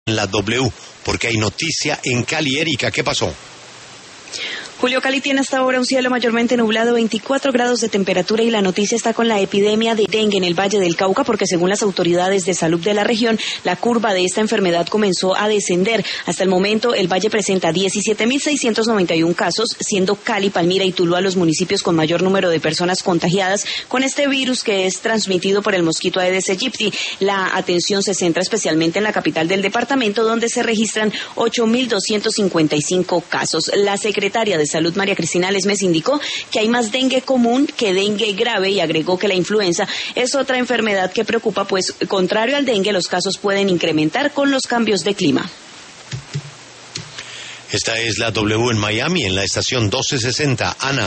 La W, porque hay noticia en Cali. Erika, ¿qué pasó? Julio, Cali tiene hasta ahora un cielo mayormente nublado, 24 grados de temperatura, y la noticia está con la epidemia de dengue en el Valle del Cauca, porque según las autoridades de salud de la región, la curva de esta enfermedad comenzó a descender. Hasta el momento, el Valle presenta 17.691 casos, siendo Cali, Palmira y Tuluá los municipios con mayor número de personas contagiadas con este virus, que es transmitido por el mosquito Aedes aegypti. La atención se centra especialmente en la capital del departamento, donde se registran 8.255 casos. La secretaria de Salud, María Cristina Lesmes, indicó que hay más dengue común que dengue grave, y agregó que la influenza es otra enfermedad que preocupa, pues contrario al dengue, los casos pueden incrementar con los cambios de clima. Esta es la W en Miami, en la estación 1260. Ana.